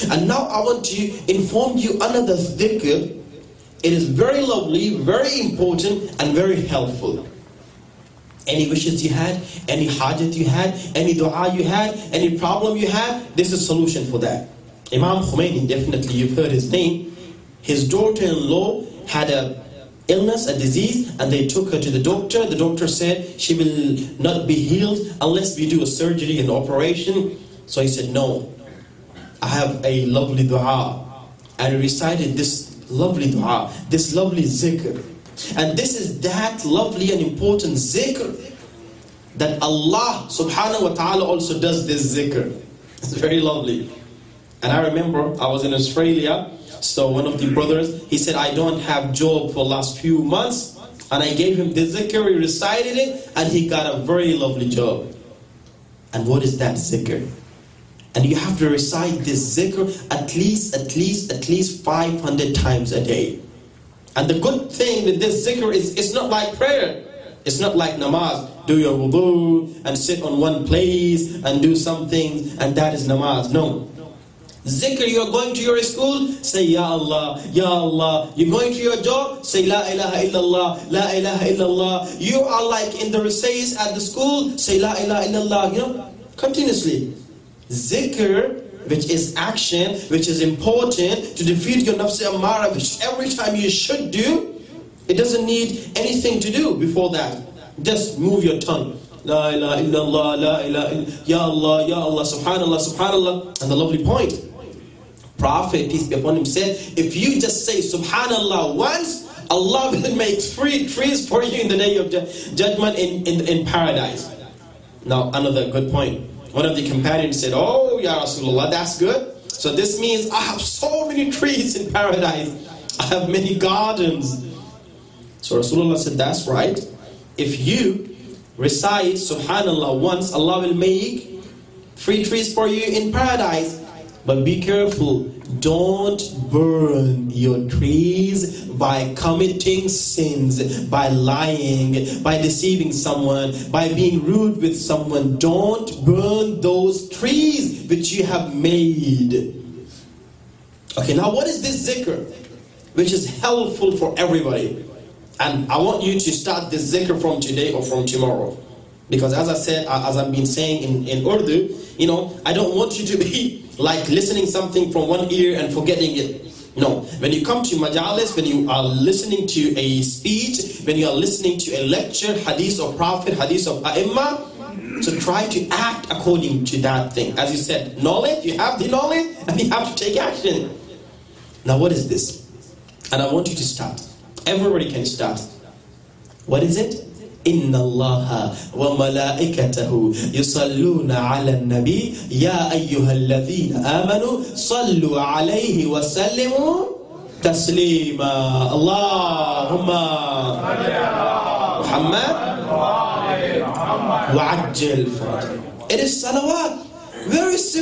And now I want to inform you another dhikr. It is very lovely, very important, and very helpful. Any wishes you had, any hajat you had, any dua you had, any problem you had, this is a solution for that. Imam Khomeini, definitely you've heard his name. His daughter-in-law had a illness, a disease, and they took her to the doctor. The doctor said she will not be healed unless we do a surgery and operation. So he said, no, I have a lovely dua. And he recited this lovely dua, this lovely zikr. And this is that lovely and important zikr that Allah subhanahu wa ta'ala also does this zikr. It's very lovely. And I remember I was in Australia. So one of the brothers, he said, I don't have job for the last few months. And I gave him the zikr, he recited it, and he got a very lovely job. And what is that zikr? And you have to recite this zikr at least 500 times a day. And the good thing with this zikr is, it's not like prayer. It's not like namaz. Do your wudu and sit on one place and do something, and that is namaz. No. Zikr, you're going to your school, say Ya Allah, Ya Allah. You're going to your job, say La ilaha illallah, La ilaha illallah. You are like in the recess at the school, say La ilaha illallah, continuously. Zikr, which is action, which is important to defeat your nafs ammara, which every time you should do, it doesn't need anything to do before that. Just move your tongue. La ilaha illallah, La ilaha illallah, Ya Allah, Ya Allah, subhanallah, subhanallah. And the lovely point, Prophet, peace be upon him, said, if you just say subhanallah once, Allah will make 3 trees for you in the day of judgment in paradise. Now, another good point. One of the companions said, oh, Ya Rasulullah, that's good. So this means I have so many trees in paradise. I have many gardens. So Rasulullah said, that's right. If you recite subhanallah once, Allah will make 3 trees for you in paradise. But be careful, don't burn your trees by committing sins, by lying, by deceiving someone, by being rude with someone. Don't burn those trees which you have made. Okay, now what is this zikr which is helpful for everybody? And I want you to start this zikr from today or from tomorrow. Because as I said, as I've been saying in Urdu, I don't want you to be like listening something from one ear and forgetting it. No. When you come to majalis, when you are listening to a speech, when you are listening to a lecture, hadith of Prophet, hadith of A'imma, so try to act according to that thing. As you said, knowledge, you have the knowledge, and you have to take action. Now what is this? And I want you to start. Everybody can start. What is it? إن الله وملائكته يصلون على النبي يا أيها الذين آمنوا صلوا عليه وسلموا تسليما اللهم محمد وعجل فرجه. It is salawat. Very simple.